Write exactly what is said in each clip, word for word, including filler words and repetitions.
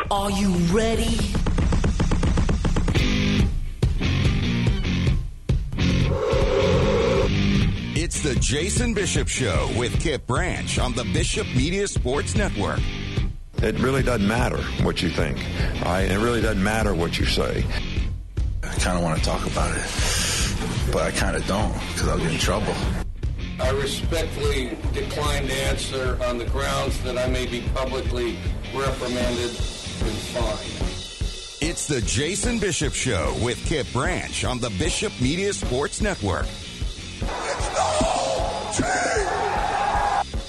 Are you ready? It's the Jason Bishop Show with Kip Branch on the Bishop Media Sports Network. It really doesn't matter what you think. All right? It really doesn't matter what you say. I kind of want to talk about it, but I kind of don't because I'll get in trouble. I respectfully decline to answer on the grounds that I may be publicly reprimanded and fined. It's the Jason Bishop Show with Kip Branch on the Bishop Media Sports Network. It's the whole team!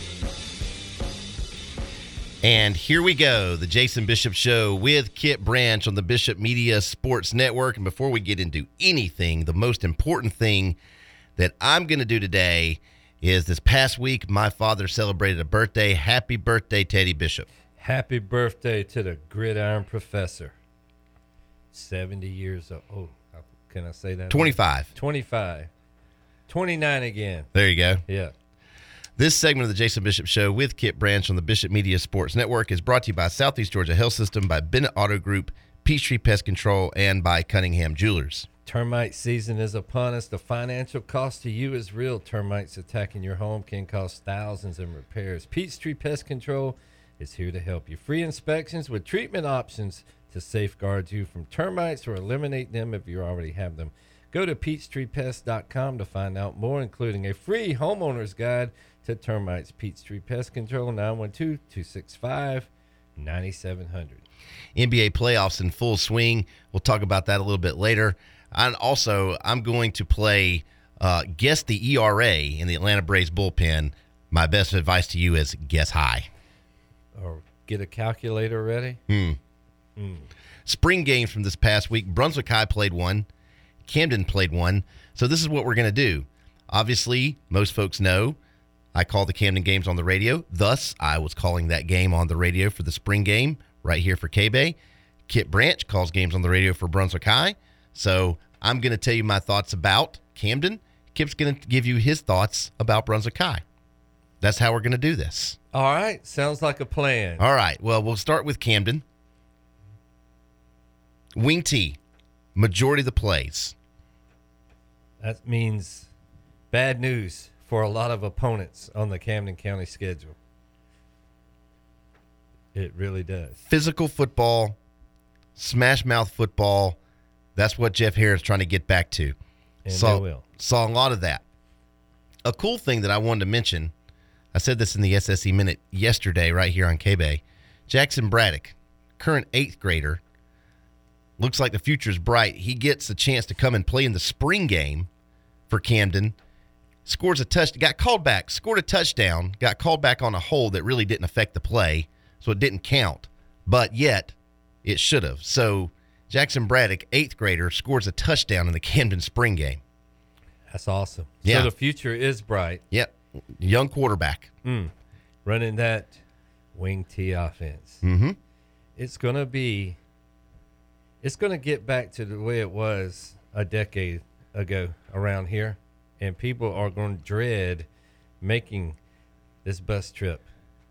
And here we go, the Jason Bishop Show with Kip Branch on the Bishop Media Sports Network. And before we get into anything, the most important thing that I'm going to do today is this past week, my father celebrated a birthday. Happy birthday, Teddy Bishop. Happy birthday to the Gridiron Professor. seventy years old. Oh, can I say that? twenty-five. twenty-five. twenty-nine again. There you go. Yeah. This segment of the Jason Bishop Show with Kip Branch on the Bishop Media Sports Network is brought to you by Southeast Georgia Health System, by Bennett Auto Group, Peachtree Pest Control, and by Cunningham Jewelers. Termite season is upon us. The financial cost to you is real. Termites attacking your home can cost thousands in repairs. Peachtree Pest Control is here to help you. Free inspections with treatment options to safeguard you from termites or eliminate them if you already have them. Go to peachtree pest dot com to find out more, including a free homeowner's guide to termites. Peachtree Pest Control, nine one two, two six five, nine seven zero zero. N B A playoffs in full swing. We'll talk about that a little bit later. And also, I'm going to play uh, Guess the E R A in the Atlanta Braves bullpen. My best advice to you is guess high. Or get a calculator ready. Hmm. Mm. Spring games from this past week. Brunswick High played one. Camden played one. So this is what we're going to do. Obviously, most folks know I call the Camden games on the radio. Thus, I was calling that game on the radio for the spring game right here for K-Bay. Kip Branch calls games on the radio for Brunswick High. So I'm going to tell you my thoughts about Camden. Kip's going to give you his thoughts about Brunswick High. That's how we're going to do this. All right. Sounds like a plan. All right. Well, we'll start with Camden. Wing T, majority of the plays. That means bad news for a lot of opponents on the Camden County schedule. It really does. Physical football, smash mouth football. That's what Jeff Harris is trying to get back to. And saw, they will. Saw a lot of that. A cool thing that I wanted to mention, I said this in the S S E Minute yesterday right here on K-Bay. Jackson Braddock, current eighth grader, looks like the future's bright. He gets a chance to come and play in the spring game for Camden. Scores a touch, got called back, scored a touchdown, got called back on a hold that really didn't affect the play, so it didn't count. But yet, it should have. So Jackson Braddock, eighth grader, scores a touchdown in the Camden spring game. That's awesome. Yeah. So the future is bright. Yep. Young quarterback. Mm. Running that wing T offense. Mm-hmm. It's going to be, it's going to get back to the way it was a decade ago around here. And people are going to dread making this bus trip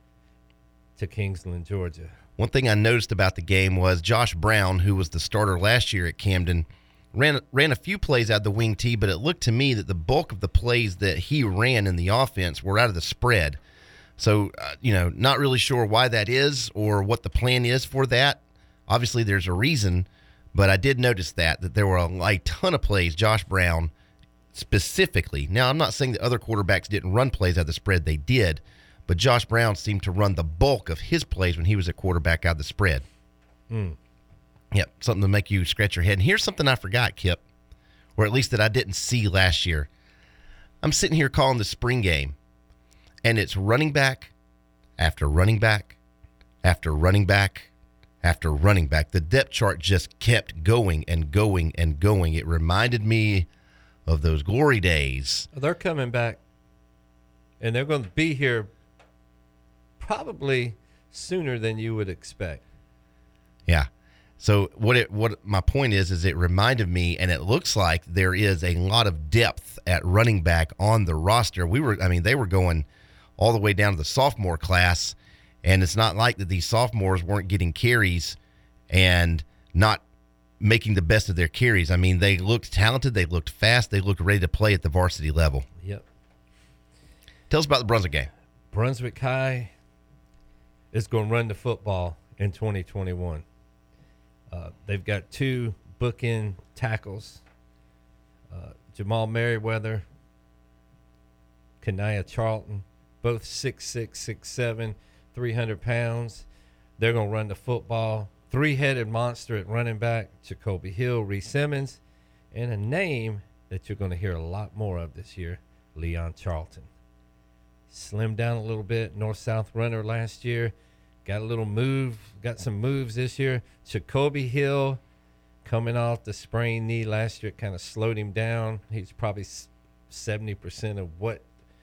to Kingsland, Georgia. One thing I noticed about the game was Josh Brown, who was the starter last year at Camden, ran ran a few plays out of the wing T, but it looked to me that the bulk of the plays that he ran in the offense were out of the spread. So, uh, you know, not really sure why that is or what the plan is for that. Obviously, there's a reason, but I did notice that, that there were a, a ton of plays, Josh Brown specifically. Now, I'm not saying that other quarterbacks didn't run plays out of the spread. They did. But Josh Brown seemed to run the bulk of his plays when he was at quarterback out of the spread. Mm. Yep, something to make you scratch your head. And here's something I forgot, Kip, or at least that I didn't see last year. I'm sitting here calling the spring game, and it's running back after running back after running back after running back. The depth chart just kept going and going and going. It reminded me of those glory days. They're coming back, and they're going to be here probably sooner than you would expect. Yeah. So what it what my point is is it reminded me, and it looks like there is a lot of depth at running back on the roster. We were, I mean, they were going all the way down to the sophomore class, And it's not like that these sophomores weren't getting carries and not making the best of their carries. I mean, they looked talented, they looked fast, they looked ready to play at the varsity level. Yep. Tell us about the Brunswick game. Brunswick High is going to run the football in twenty twenty-one. Uh, they've got two bookend tackles, uh, Jamal Merriweather, Kanaya Charlton, both six six, six seven, three hundred pounds. They're going to run the football. Three-headed monster at running back, Jacoby Hill, Reese Simmons, and a name that you're going to hear a lot more of this year, Leon Charlton. Slimmed down a little bit, north-south runner last year. Got a little move, got some moves this year. Jacoby Hill coming off the sprained knee last year, kind of slowed him down. He's probably seventy percent of what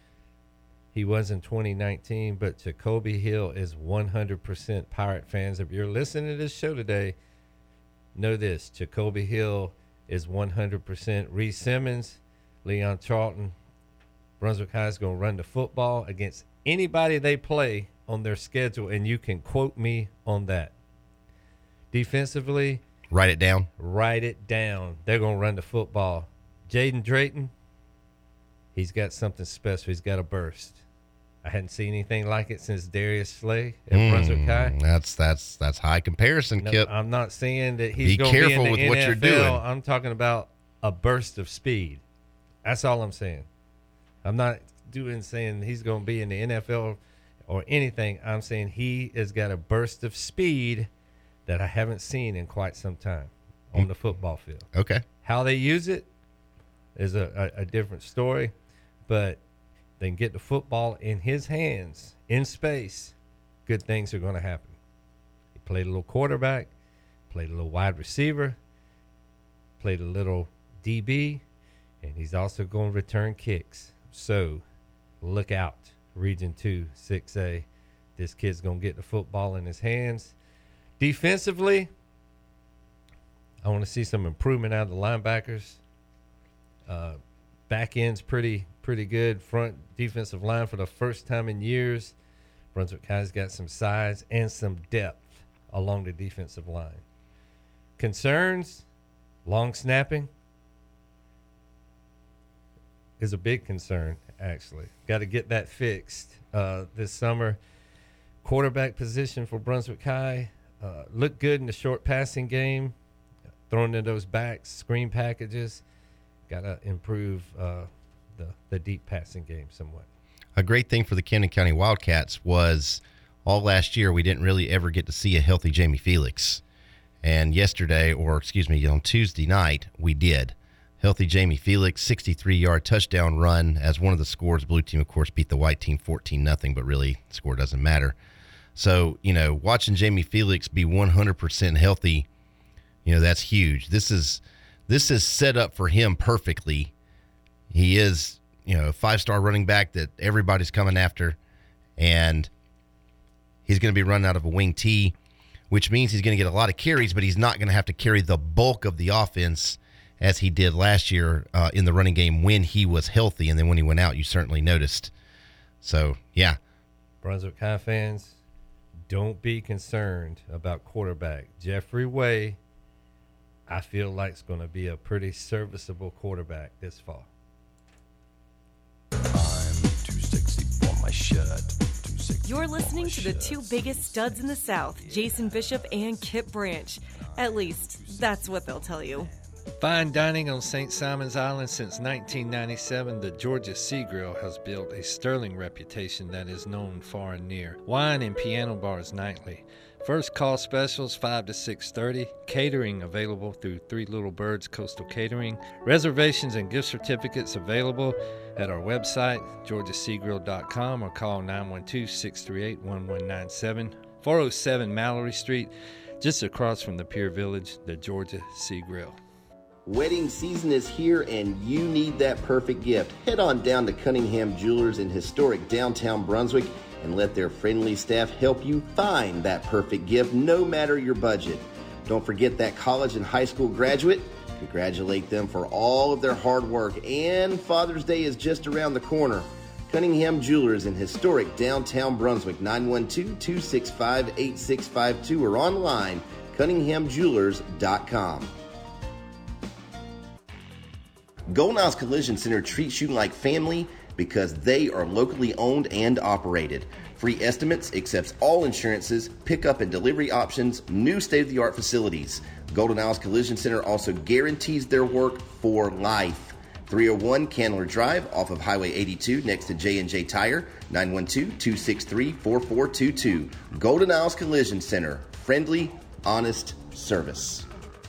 he was in twenty nineteen, but Jacoby Hill is one hundred percent. Pirate fans, if you're listening to this show today, know this. Jacoby Hill is one hundred percent. Reese Simmons, Leon Charlton, Brunswick High is going to run the football against anybody they play on their schedule, and you can quote me on that. Defensively, write it down. Write it down. They're going to run the football. Jaden Drayton, he's got something special. He's got a burst. I hadn't seen anything like it since Darius Slay at mm, Brunswick High. That's that's that's high comparison, no, Kip. I'm not saying that he's going to be in the with N F L. What you're doing. I'm talking about a burst of speed. That's all I'm saying. I'm not doing saying he's going to be in the N F L or anything. I'm saying he has got a burst of speed that I haven't seen in quite some time on the football field. Okay. How they use it is a, a, a different story, but they can get the football in his hands in space, good things are going to happen. He played a little quarterback, played a little wide receiver, played a little D B, and he's also going to return kicks. So look out, Region two, six A. This kid's going to get the football in his hands. Defensively, I want to see some improvement out of the linebackers. Uh, back end's pretty pretty good. Front defensive line for the first time in years. Brunswick High's got some size and some depth along the defensive line. Concerns, long snapping is a big concern, actually. Got to get that fixed uh, this summer. Quarterback position for Brunswick High. Uh, looked good in the short passing game. Throwing in those backs, screen packages. Got to improve uh, the, the deep passing game somewhat. A great thing for the Camden County Wildcats was all last year we didn't really ever get to see a healthy Jamie Felix. And yesterday, or excuse me, on Tuesday night, we did. Healthy Jamie Felix, sixty-three-yard touchdown run as one of the scores. Blue team, of course, beat the white team fourteen nothing, but really the score doesn't matter. So, you know, watching Jamie Felix be one hundred percent healthy, you know, that's huge. This is this is set up for him perfectly. He is, you know, a five-star running back that everybody's coming after, and he's going to be running out of a wing T, which means he's going to get a lot of carries, but he's not going to have to carry the bulk of the offense as he did last year uh, in the running game when he was healthy, and then when he went out, you certainly noticed. So, yeah. Brunswick High fans, don't be concerned about quarterback. Jeffrey Way, I feel like, is going to be a pretty serviceable quarterback this fall. I'm too sexy for my shirt. You're listening to the two biggest studs in the South, Jason Bishop and Kip Branch. At least, that's what they'll tell you. Fine dining on Saint Simon's Island since nineteen ninety-seven, the Georgia Sea Grill has built a sterling reputation that is known far and near. Wine and piano bars nightly. First call specials five to six thirty. Catering available through Three Little Birds Coastal Catering. Reservations and gift certificates available at our website, georgia sea grill dot com, or call nine one two, six three eight, one one nine seven. four oh seven Mallory Street, just across from the Pier Village, the Georgia Sea Grill. Wedding season is here and you need that perfect gift. Head on down to Cunningham Jewelers in historic downtown Brunswick and let their friendly staff help you find that perfect gift no matter your budget. Don't forget that college and high school graduate. Congratulate them for all of their hard work, and Father's Day is just around the corner. Cunningham Jewelers in historic downtown Brunswick, nine one two, two six five, eight six five two, or online, cunningham jewelers dot com. Golden Isles Collision Center treats you like family because they are locally owned and operated. Free estimates, accepts all insurances, pickup and delivery options, new state-of-the-art facilities. Golden Isles Collision Center also guarantees their work for life. three oh one Candler Drive off of Highway eighty-two next to J and J Tire, nine one two, two six three, four four two two. Golden Isles Collision Center. Friendly, honest service.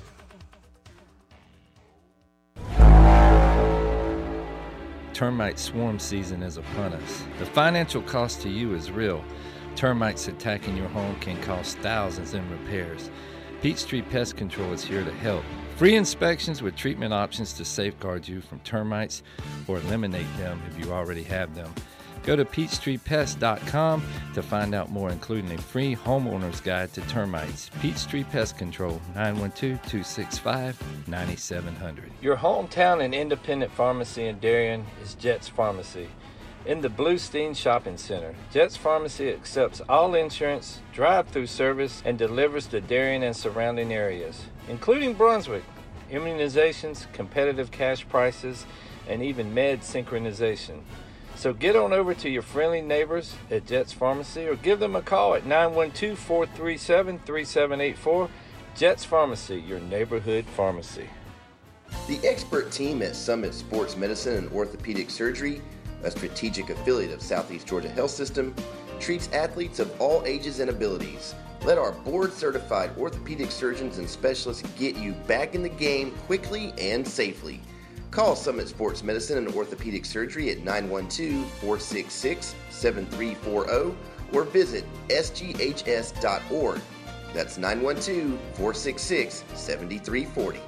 Termite swarm season is upon us. The financial cost to you is real. Termites attacking your home can cost thousands in repairs. Peachtree Pest Control is here to help. Free inspections with treatment options to safeguard you from termites or eliminate them if you already have them. Go to peachtree pest dot com to find out more, including a free homeowner's guide to termites. Peachtree Pest Control, nine one two, two six five, nine seven zero zero. Your hometown and independent pharmacy in Darien is Jets Pharmacy. In the Bluestein Shopping Center, Jets Pharmacy accepts all insurance, drive-through service, and delivers to Darien and surrounding areas, including Brunswick. Immunizations, competitive cash prices, and even med synchronization. So get on over to your friendly neighbors at Jets Pharmacy or give them a call at nine one two, four three seven, three seven eight four. Jets Pharmacy, your neighborhood pharmacy. The expert team at Summit Sports Medicine and Orthopedic Surgery, a strategic affiliate of Southeast Georgia Health System, treats athletes of all ages and abilities. Let our board-certified orthopedic surgeons and specialists get you back in the game quickly and safely. Call Summit Sports Medicine and Orthopedic Surgery at nine one two, four six six, seven three four zero or visit s g h s dot org. That's nine one two, four six six, seven three four zero.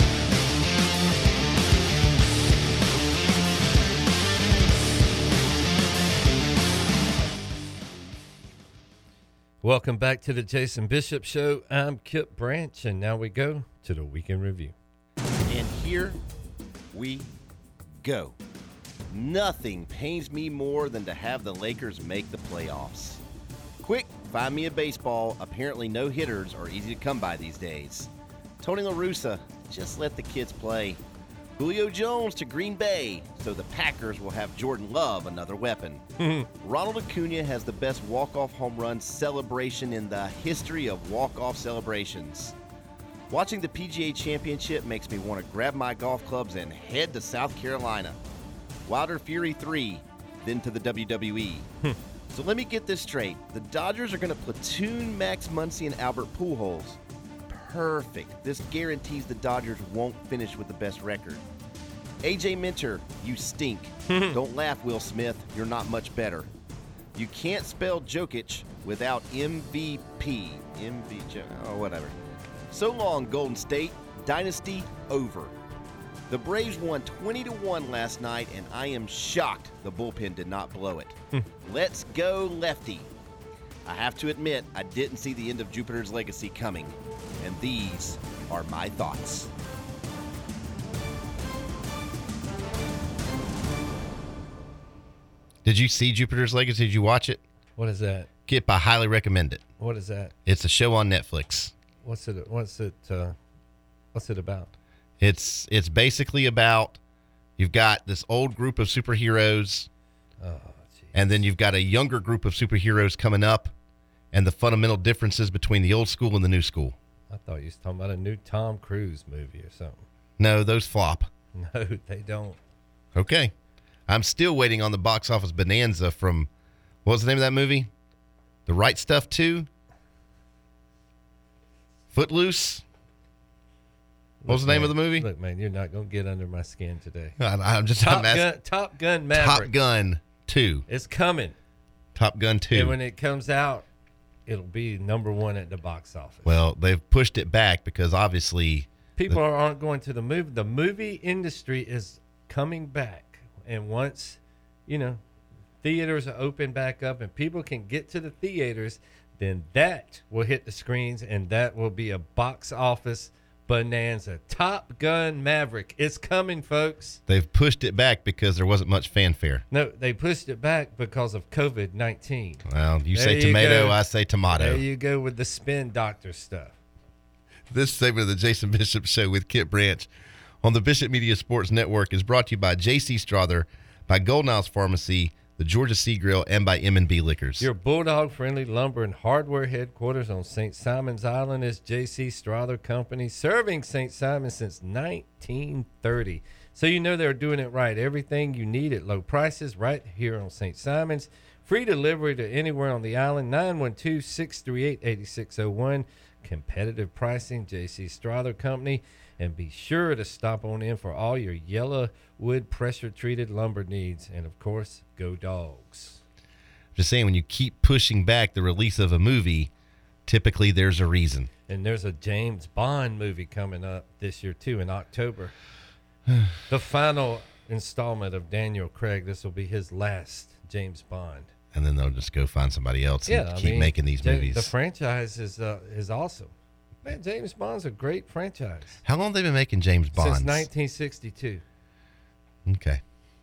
Welcome back to the Jason Bishop Show. I'm Kip Branch, and now we go to the Weekend Review. And here we go. Nothing pains me more than to have the Lakers make the playoffs. Quick, find me a baseball. Apparently no hitters are easy to come by these days. Tony La Russa, just let the kids play. Julio Jones to Green Bay, so the Packers will have Jordan Love, another weapon. Ronald Acuna has the best walk-off home run celebration in the history of walk-off celebrations. Watching the P G A Championship makes me want to grab my golf clubs and head to South Carolina. Wilder Fury three, then to the W W E. So let me get this straight. The Dodgers are going to platoon Max Muncy and Albert Pujols. Perfect. This guarantees the Dodgers won't finish with the best record. A J Minter, you stink. Don't laugh, Will Smith. You're not much better. You can't spell Jokic without M V P. M V P, oh, whatever. So long, Golden State. Dynasty over. The Braves won twenty to one last night, and I am shocked the bullpen did not blow it. Let's go, Lefty. I have to admit, I didn't see the end of Jupiter's Legacy coming, and these are my thoughts. Did you see Jupiter's Legacy? Did you watch it? What is that? Kip, I highly recommend it. What is that? It's a show on Netflix. What's it? What's it? Uh, what's it about? It's it's basically about you've got this old group of superheroes, oh, and then you've got a younger group of superheroes coming up, and the fundamental differences between the old school and the new school. I thought you was talking about a new Tom Cruise movie or something. No, those flop. No, they don't. Okay. I'm still waiting on the box office bonanza from, what was the name of that movie? The Right Stuff two? Footloose? What was the name man, of the movie? Look, man, you're not going to get under my skin today. I, I'm just Top I'm asking, Gun, Top Gun Maverick. Top Gun two. It's coming. Top Gun two. And when it comes out, it'll be number one at the box office. Well, they've pushed it back because obviously people the, aren't going to the movie. The movie industry is coming back. And once, you know, theaters are open back up and people can get to the theaters, then that will hit the screens and that will be a box office bonanza. Top Gun Maverick. It's coming, folks. They've pushed it back because there wasn't much fanfare. No, they pushed it back because of COVID nineteen. Well, you There say you tomato, go. I say tomato. There you go with the spin doctor stuff. This segment of the Jason Bishop Show with Kip Branch on the Bishop Media Sports Network is brought to you by J C Strother, by Golden Isles Pharmacy, the Georgia Sea Grill, and by M and B Liquors. Your Bulldog-friendly lumber and hardware headquarters on Saint Simon's Island is J C Strother Company, serving Saint Simon since nineteen thirty. So you know they're doing it right. Everything you need at low prices right here on Saint Simon's. Free delivery to anywhere on the island, nine one two, six three eight, eight six zero one. Competitive pricing, J C Strother Company. And be sure to stop on in for all your yellow wood pressure-treated lumber needs. And, of course, go Dogs. Just saying, when you keep pushing back the release of a movie, typically there's a reason. And there's a James Bond movie coming up this year, too, in October. The final installment of Daniel Craig. This will be his last James Bond. And then they'll just go find somebody else and Yeah, I keep mean, making these Ja- movies. The franchise is uh, is awesome. Man, James Bond's a great franchise. How long have they been making James Bonds? Since nineteen sixty-two. Okay.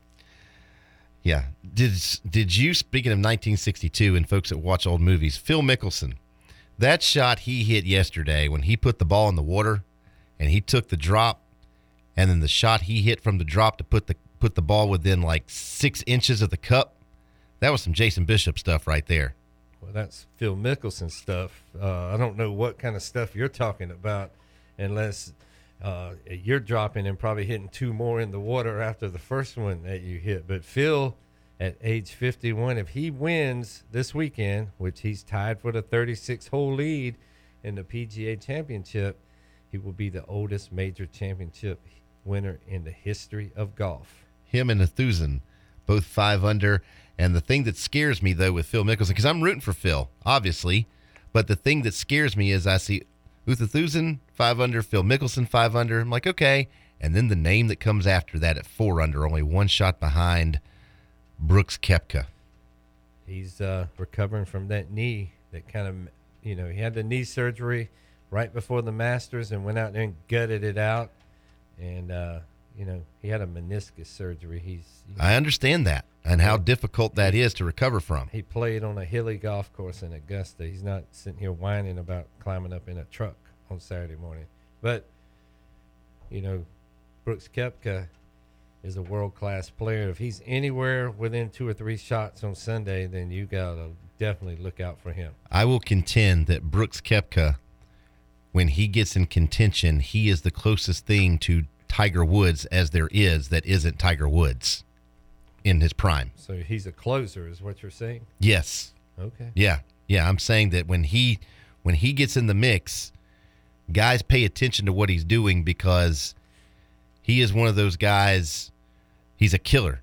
Yeah. Did did you, speaking of nineteen sixty-two and folks that watch old movies, Phil Mickelson, that shot he hit yesterday when he put the ball in the water and he took the drop, and then the shot he hit from the drop to put the put the ball within like six inches of the cup, that was some Jason Bishop stuff right there. Well, that's Phil Mickelson stuff. Uh, I don't know what kind of stuff you're talking about unless uh, you're dropping and probably hitting two more in the water after the first one that you hit. But Phil, at age fifty-one, if he wins this weekend, which he's tied for the thirty-six hole lead in the P G A Championship, he will be the oldest major championship winner in the history of golf. Him and Nathusen, both five under. And the thing that scares me, though, with Phil Mickelson, because I'm rooting for Phil, obviously, but the thing that scares me is I see Uthathusen, five under, Phil Mickelson, five under. I'm like, okay. And then the name that comes after that at four under, only one shot behind, Brooks Koepka. He's uh, recovering from that knee that kind of, you know, he had the knee surgery right before the Masters and went out there and gutted it out. And, uh, you know, he had a meniscus surgery. He's. You know, I understand that and how difficult that is to recover from. He played on a hilly golf course in Augusta. He's not sitting here whining about climbing up in a truck on Saturday morning. But, you know, Brooks Koepka is a world-class player. If he's anywhere within two or three shots on Sunday, then you got to definitely look out for him. I will contend that Brooks Koepka, when he gets in contention, he is the closest thing to Tiger Woods as there is that isn't Tiger Woods in his prime. So he's a closer is what you're saying? Yes. Okay. Yeah. Yeah, I'm saying that when he when he gets in the mix, guys pay attention to what he's doing because he is one of those guys, he's a killer.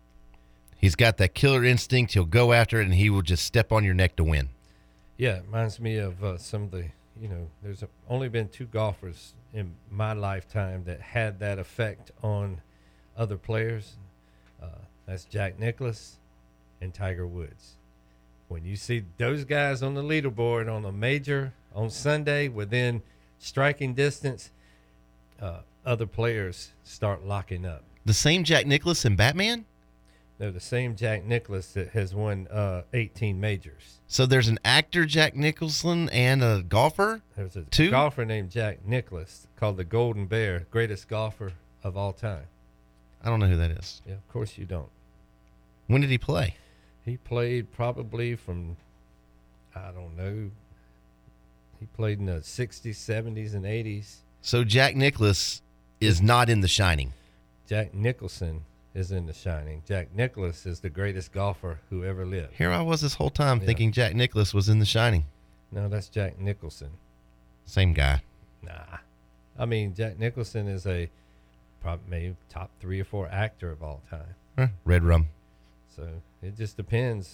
He's got that killer instinct. He'll go after it, and he will just step on your neck to win. Yeah, it reminds me of uh, some of the, you know, there's only been two golfers in my lifetime that had that effect on other players. Uh, that's Jack Nicklaus and Tiger Woods. When you see those guys on the leaderboard on a major on Sunday within striking distance, uh, other players start locking up. The same Jack Nicklaus in Batman? They're the same Jack Nicklaus that has won uh, eighteen majors. So there's an actor, Jack Nicholson, and a golfer? There's a Two? golfer named Jack Nicklaus called the Golden Bear, greatest golfer of all time. I don't know who that is. Yeah, of course you don't. When did he play? He played probably from, I don't know, he played in the sixties, seventies, and eighties. So Jack Nicklaus is not in The Shining. Jack Nicholson is in The Shining. Jack Nicklaus is the greatest golfer who ever lived. Here I was this whole time Yeah. thinking Jack Nicklaus was in The Shining. No, that's Jack Nicholson. Same guy. Nah. I mean, Jack Nicholson is a probably maybe top three or four actor of all time. Huh, Red Rum. So it just depends.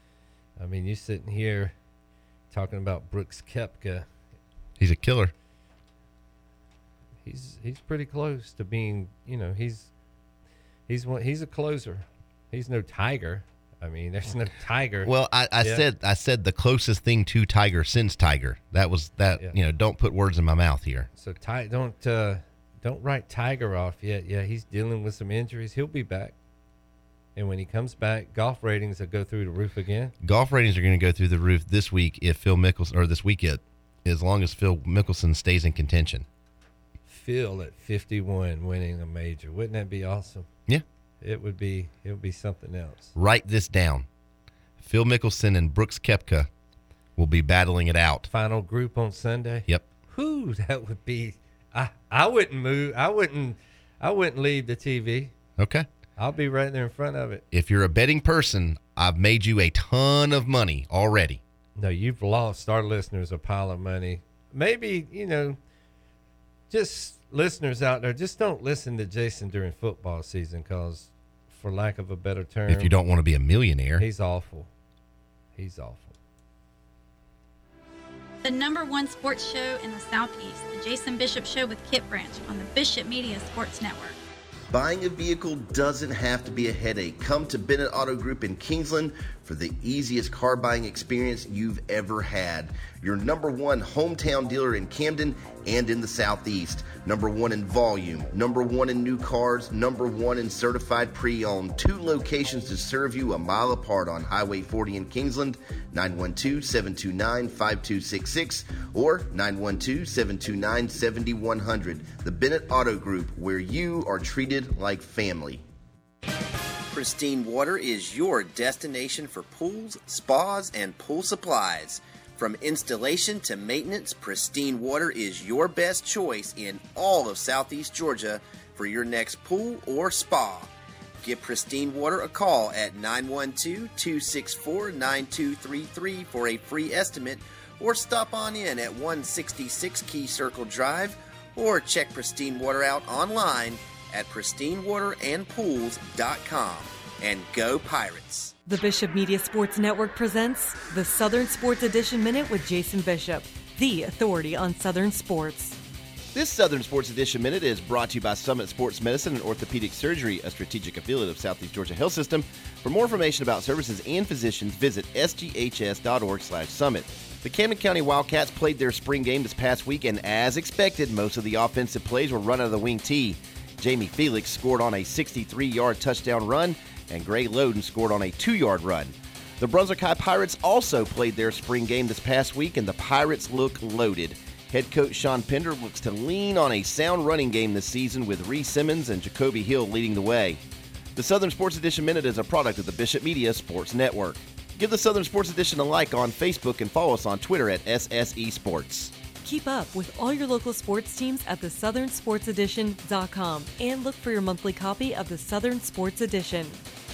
I mean, you sitting here talking about Brooks Koepka. He's a killer. He's he's pretty close to being, you know, he's he's one he's a closer. He's no Tiger. I mean, there's no Tiger. Well, I, I Yeah. said I said the closest thing to Tiger since Tiger. That was that. Yeah. You know, don't put words in my mouth here. So Ty, don't uh, don't write Tiger off yet. Yeah, he's dealing with some injuries. He'll be back, and when he comes back, golf ratings will go through the roof again. Golf ratings are going to go through the roof this week if Phil Mickelson or this weekend, as long as Phil Mickelson stays in contention. Phil at fifty-one winning a major. Wouldn't that be awesome? Yeah. It would be. It would be something else. Write this down. Phil Mickelson and Brooks Koepka will be battling it out. Final group on Sunday. Yep. Whew, that would be. I I wouldn't move. I wouldn't. I wouldn't leave the T V. Okay. I'll be right there in front of it. If you're a betting person, I've made you a ton of money already. No, you've lost our listeners a pile of money. Maybe, you know, just listeners out there, just don't listen to Jason during football season because, for lack of a better term, If you don't want to be a millionaire. he's awful. He's awful. The number one sports show in the Southeast, the Jason Bishop Show with Kip Branch on the Bishop Media Sports Network. Buying a vehicle doesn't have to be a headache. Come to Bennett Auto Group in Kingsland for the easiest car buying experience you've ever had. Your number one hometown dealer in Camden and in the Southeast. Number one in volume, number one in new cars, number one in certified pre-owned. Two locations to serve you a mile apart on Highway forty in Kingsland, nine one two, seven two nine, five two six six or nine one two, seven two nine, seven one zero zero. The Bennett Auto Group, where you are treated like family. Pristine Water is your destination for pools, spas, and pool supplies. From installation to maintenance, Pristine Water is your best choice in all of Southeast Georgia for your next pool or spa. Give Pristine Water a call at nine one two, two six four, nine two three three for a free estimate, or stop on in at one sixty-six Key Circle Drive, or check Pristine Water out online at pristine water and pools dot com. And go Pirates! The Bishop Media Sports Network presents the Southern Sports Edition Minute with Jason Bishop, the authority on Southern sports. This Southern Sports Edition Minute is brought to you by Summit Sports Medicine and Orthopedic Surgery, a strategic affiliate of Southeast Georgia Health System. For more information about services and physicians, visit s g h s dot org slash summit. The Camden County Wildcats played their spring game this past week, and as expected, most of the offensive plays were run out of the wing tee. Jamie Felix scored on a sixty-three-yard touchdown run, and Gray Loden scored on a two-yard run. The Brunswick High Pirates also played their spring game this past week, and the Pirates look loaded. Head coach Sean Pender looks to lean on a sound running game this season, with Reese Simmons and Jacoby Hill leading the way. The Southern Sports Edition Minute is a product of the Bishop Media Sports Network. Give the Southern Sports Edition a like on Facebook and follow us on Twitter at S S E Sports. Keep up with all your local sports teams at the southern sports edition dot com and look for your monthly copy of the Southern Sports Edition.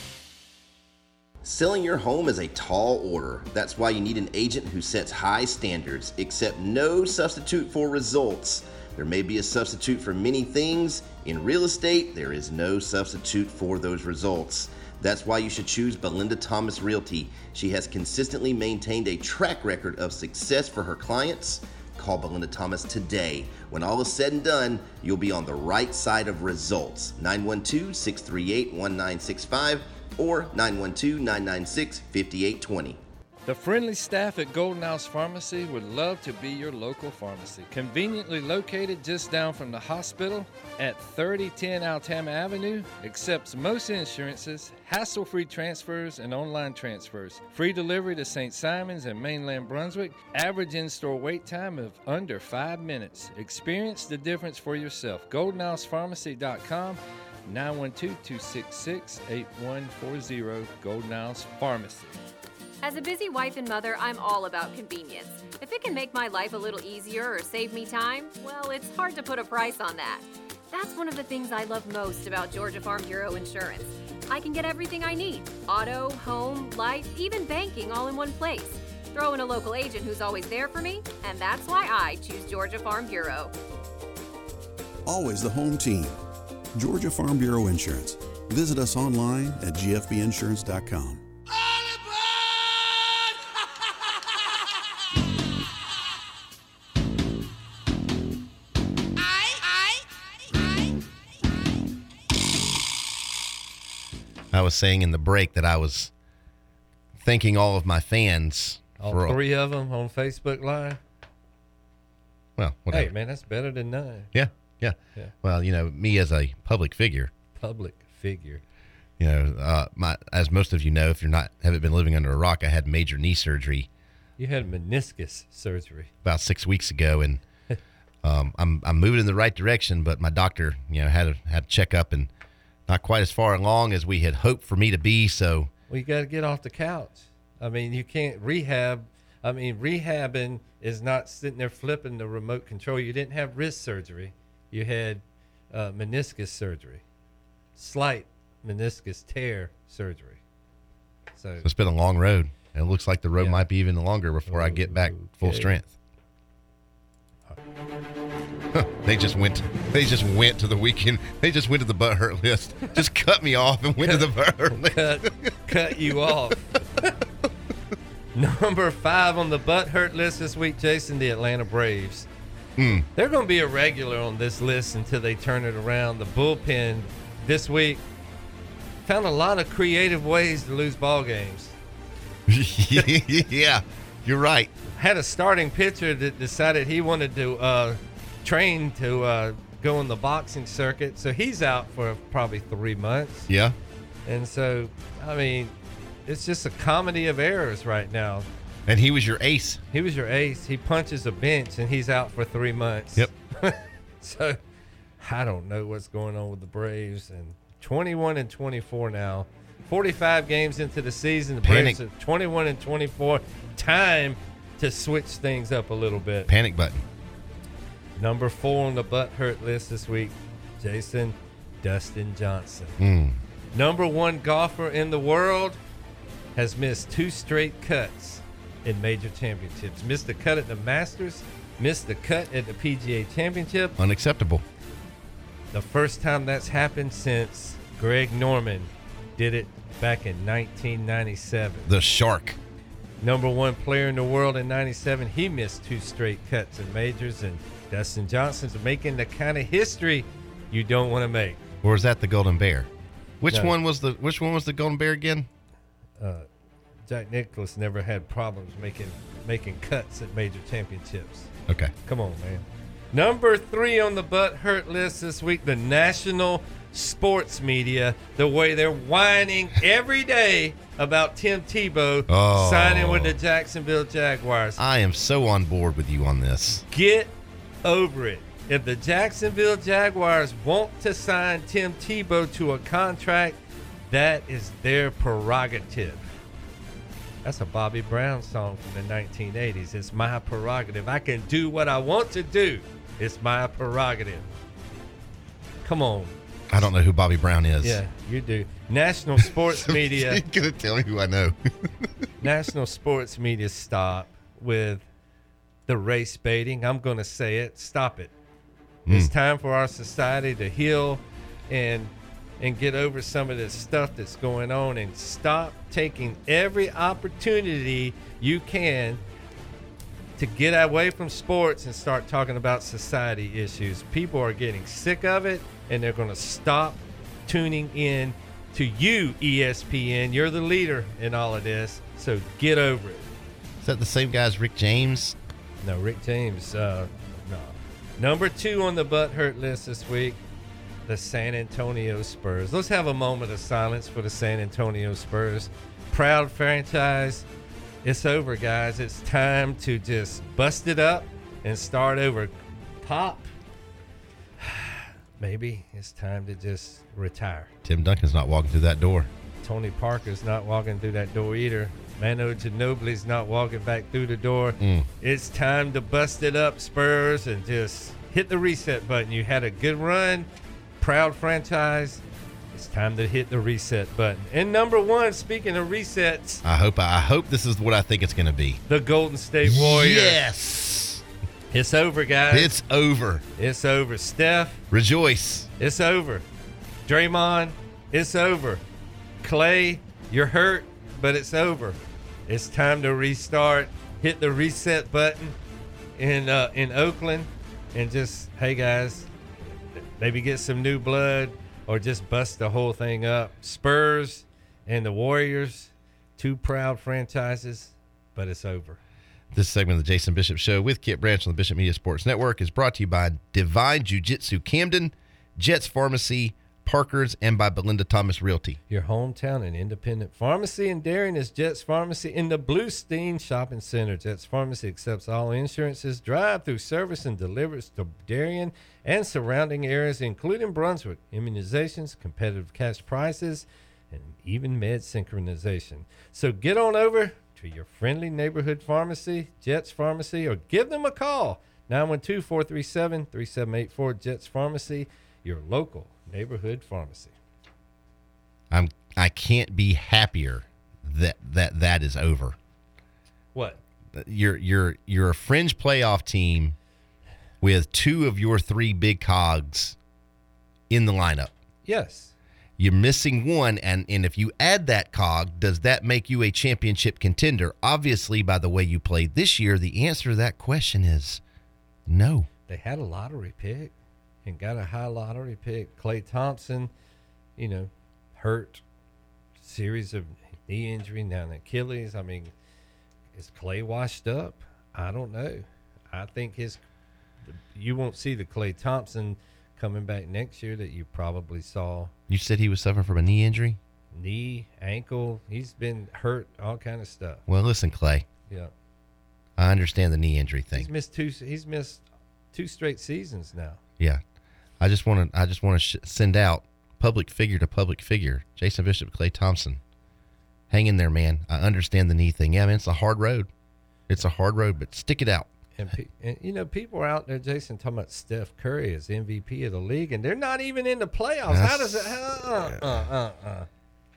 Selling your home is a tall order. That's why you need an agent who sets high standards, except no substitute for results. There may be a substitute for many things. In real estate, there is no substitute for those results. That's why you should choose Belinda Thomas Realty. She has consistently maintained a track record of success for her clients. Call Belinda Thomas today. When all is said and done, you'll be on the right side of results. nine one two, six three eight, one nine six five or nine one two, nine nine six, five eight two zero. The friendly staff at Golden House Pharmacy would love to be your local pharmacy. Conveniently located just down from the hospital at thirty ten Altama Avenue, accepts most insurances, hassle-free transfers, and online transfers. Free delivery to Saint Simons and mainland Brunswick. Average in-store wait time of under five minutes. Experience the difference for yourself. golden house pharmacy dot com, nine one two, two six six, eight one four zero, Golden House Pharmacy. As a busy wife and mother, I'm all about convenience. If it can make my life a little easier or save me time, well, it's hard to put a price on that. That's one of the things I love most about Georgia Farm Bureau Insurance. I can get everything I need: auto, home, life, even banking, all in one place. Throw in a local agent who's always there for me, and that's why I choose Georgia Farm Bureau. Always the home team. Georgia Farm Bureau Insurance. Visit us online at g f b insurance dot com. I was saying in the break that I was thanking all of my fans. All for three of them on Facebook Live. Well, whatever. Hey, man, that's better than none. Yeah, yeah, Yeah. Well, you know, me as a public figure, Public figure. you know, uh, my as most of you know, if you're not haven't been living under a rock, I had major knee surgery You had meniscus surgery. about six weeks ago, and um, I'm I'm moving in the right direction. But my doctor, you know, had a had a checkup and not quite as far along as we had hoped for me to be. So Well, you got to get off the couch. I mean, you can't rehab. I mean, rehabbing is not sitting there flipping the remote control. You didn't have wrist surgery. You had uh, meniscus surgery, slight meniscus tear surgery. So it's been a long road, and it looks like the road Yeah. might be even longer before I get back full Okay. strength. They just went. They just went to the weekend. They just went to the butt hurt list. Just cut me off and went to the butt hurt list. cut, cut you off. Number five on the butt hurt list this week, Jason, the Atlanta Braves. Mm. They're going to be a regular on this list until they turn it around. The bullpen this week found a lot of creative ways to lose ball games. Yeah, you're right. Had a starting pitcher that decided he wanted to uh, train to uh, go on the boxing circuit, so he's out for probably three months. Yeah. And so, I mean, it's just a comedy of errors right now. And he was your ace. He was your ace. He punches a bench, and he's out for three months. Yep. So, I don't know what's going on with the Braves. And twenty-one and twenty-four now. forty-five games into the season. The Panic. Braves are twenty-one and twenty-four. Time to switch things up a little bit. Panic button. Number four on the butt hurt list this week, Jason Dustin Johnson. Mm. Number one golfer in the world has missed two straight cuts in major championships. Missed the cut at the Masters, missed the cut at the P G A Championship. Unacceptable. The first time that's happened since Greg Norman did it back in nineteen ninety-seven. The Shark. Number one player in the world in ninety-seven, he missed two straight cuts in majors, and Dustin Johnson's making the kind of history you don't want to make. Or is that the Golden Bear? Which No. one was the Which one was the Golden Bear again? Uh, Jack Nicklaus never had problems making making cuts at major championships. Okay. Come on, man. Number three on the butt hurt list this week, the national sports media, the way they're whining every day about Tim Tebow Oh. signing with the Jacksonville Jaguars. I am so on board with you on this. Get over it. If the Jacksonville Jaguars want to sign Tim Tebow to a contract, that is their prerogative. That's a Bobby Brown song from the nineteen eighties. It's my prerogative. I can do what I want to do. It's my prerogative. Come on. I don't know who Bobby Brown is. Yeah, you do. National sports media. You're gonna tell me who I know. National sports media, stop with the race baiting. I'm going to say it. Stop it. It's time for our society to heal and and get over some of this stuff that's going on, and stop taking every opportunity you can to get away from sports and start talking about society issues. People are getting sick of it, and they're going to stop tuning in to you, E S P N. You're the leader in all of this, so get over it. Is that the same guy as Rick James? No, Rick James, uh, no. Number two on the butt hurt list this week, the San Antonio Spurs. Let's have a moment of silence for the San Antonio Spurs. Proud franchise. It's over, guys. It's time to just bust it up and start over. Pop. Maybe it's time to just retire. Tim Duncan's not walking through that door. Tony Parker's not walking through that door either. Manu Ginobili's not walking back through the door. Mm. It's time to bust it up, Spurs, and just hit the reset button. You had a good run, proud franchise. It's time to hit the reset button. And number one, speaking of resets, I hope I hope this is what I think it's going to be. the Golden State Warriors. Yes. It's over, guys. It's over. It's over. Steph, Rejoice. it's over. Draymond, it's over. Clay, you're hurt, but it's over. It's time to restart. Hit the reset button in uh, in Oakland, and just, hey guys, maybe get some new blood or just bust the whole thing up. Spurs and the Warriors, Two proud franchises, but it's over. This segment of the Jason Bishop Show with Kip Branch on the Bishop Media Sports Network is brought to you by Divine Jiu-Jitsu Camden, Jets Pharmacy, Parker's, and by Belinda Thomas Realty. Your hometown and independent pharmacy in Darien is Jets Pharmacy in the Bluestein Shopping Center. Jets Pharmacy accepts all insurances, drive-through service, and delivers to Darien and surrounding areas, including Brunswick. Immunizations, competitive cash prices, and even med synchronization. So get on over to your friendly neighborhood pharmacy, Jets Pharmacy, or give them a call, nine one two, four three seven, three seven eight four, Jets Pharmacy, your local neighborhood pharmacy. I'm I can't be happier that that that is over. What? You're you're you're a fringe playoff team with two of your three big cogs in the lineup. Yes. You're missing one, and, and if you add that cog, does that make you a championship contender? Obviously, by the way you played this year, the answer to that question is no. They had a lottery pick and got a high lottery pick. Klay Thompson, you know, hurt, series of knee injury, down Achilles. I mean, is Klay washed up? I don't know. I think his you won't see the Klay Thompson coming back next year that you probably saw. You said he was suffering from a knee injury? Knee, ankle. He's been hurt, all kind of stuff. Well, listen, Klay. Yeah. I understand the knee injury thing. He's missed two. He's missed two straight seasons now. Yeah. I just want to. I just want to sh- send out public figure to public figure. Jason Bishop, Klay Thompson, hang in there, man. I understand the knee thing. Yeah, man, it's a hard road. It's a hard road, but stick it out. And, pe- and you know, people are out there, Jason, talking about Steph Curry as M V P of the league, and they're not even in the playoffs. That's, how does it? How, uh, uh, uh, uh.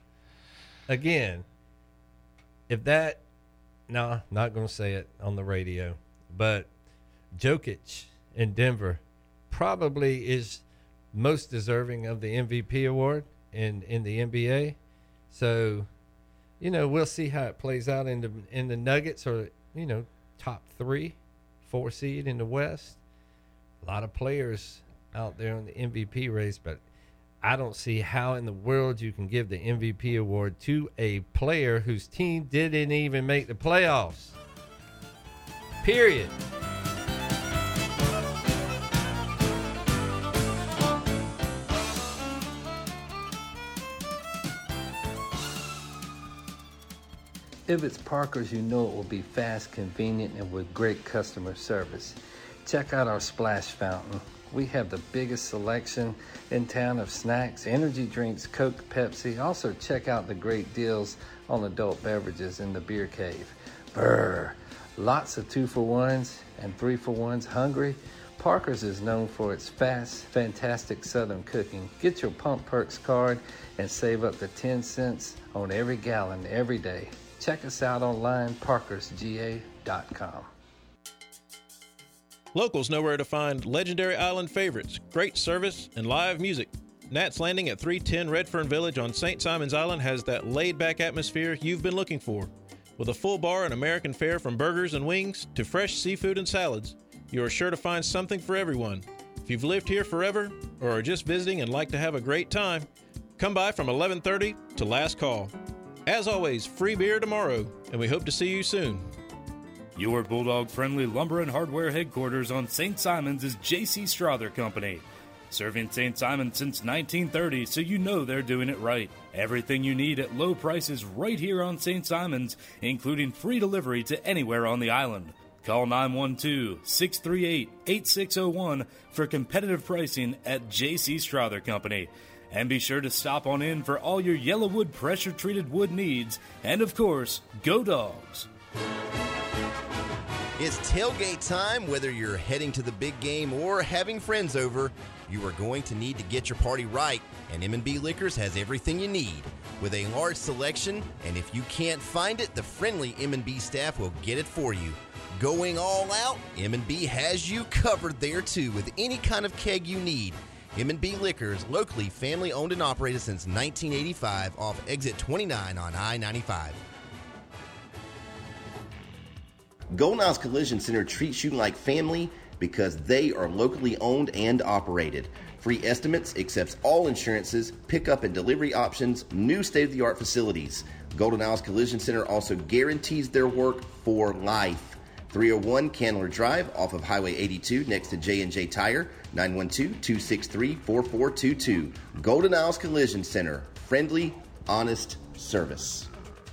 Again, if that, no, nah, not going to say it on the radio, but Jokic in Denver probably is most deserving of the M V P award in, in the N B A. So, you know, we'll see how it plays out in the in the Nuggets, or, you know, top three, four seed in the West. A lot of players out there in the M V P race, but I don't see how in the world you can give the M V P award to a player whose team didn't even make the playoffs. Period. If it's Parker's, you know it will be fast, convenient, and with great customer service. Check out our splash fountain. We have the biggest selection in town of snacks, energy drinks, Coke, Pepsi. Also check out the great deals on adult beverages in the beer cave. Brr, lots of two-for-ones and three-for-ones. Hungry? Parker's is known for its fast, fantastic Southern cooking. Get your Pump Perks card and save up to ten cents on every gallon every day. Check us out online, parkers g a dot com. Locals know where to find legendary island favorites, great service, and live music. Nat's Landing at three ten Redfern Village on Saint Simon's Island has that laid-back atmosphere you've been looking for. With a full bar and American fare from burgers and wings to fresh seafood and salads, you are sure to find something for everyone. If you've lived here forever or are just visiting and like to have a great time, come by from eleven thirty to last call. As always, free beer tomorrow, and we hope to see you soon. Your Bulldog-friendly lumber and hardware headquarters on Saint Simon's is J C Strother Company. Serving Saint Simon since nineteen thirty, so you know they're doing it right. Everything you need at low prices right here on Saint Simon's, including free delivery to anywhere on the island. Call nine one two, six three eight, eight six zero one for competitive pricing at J C Strother Company. And be sure to stop on in for all your Yellowwood pressure-treated wood needs. And, of course, go Dogs! It's tailgate time. Whether you're heading to the big game or having friends over, you are going to need to get your party right, and M and B Liquors has everything you need. With a large selection, and if you can't find it, the friendly M and B staff will get it for you. Going all out, M and B has you covered there, too, with any kind of keg you need. M and B Liquors, locally family-owned and operated since nineteen eighty-five, off Exit twenty-nine on I ninety-five. Golden Isles Collision Center treats you like family because they are locally owned and operated. Free estimates, accepts all insurances, pickup and delivery options, new state-of-the-art facilities. Golden Isles Collision Center also guarantees their work for life. three oh one Candler Drive off of Highway eighty-two next to J and J Tire, nine one two, two six three, four four two two. Golden Isles Collision Center, friendly, honest service.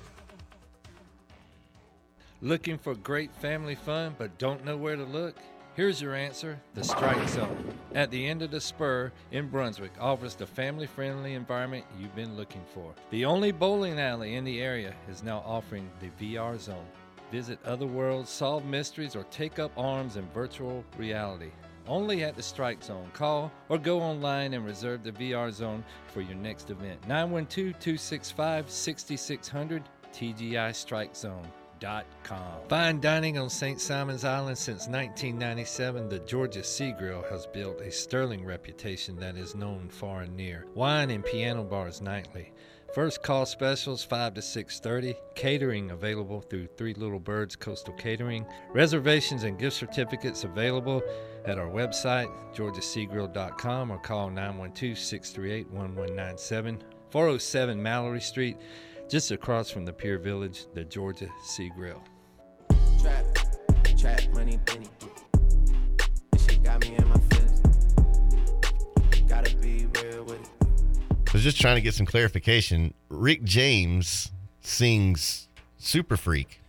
Looking for great family fun but don't know where to look? Here's your answer, the Strike Zone. At the end of the spur in Brunswick offers the family-friendly environment you've been looking for. The only bowling alley in the area is now offering the V R Zone. Visit other worlds, solve mysteries, or take up arms in virtual reality. Only at the Strike Zone. Call or go online and reserve the V R Zone for your next event. nine one two, two six five, six six zero zero, T G I Strike Zone. Fine dining on Saint Simon's Island since nineteen ninety-seven, the Georgia Sea Grill has built a sterling reputation that is known far and near. Wine and piano bars nightly. First call specials five to six thirty. Catering available through Three Little Birds Coastal Catering. Reservations and gift certificates available at our website, georgia sea grill dot com, or call nine one two, six three eight, one one nine seven. four oh seven Mallory Street, just across from the Pier Village, the Georgia Sea Grill. Trap, trap, money, penny. This shit got me in my feelings. Gotta be real with it. I was just trying to get some clarification. Rick James sings Super Freak,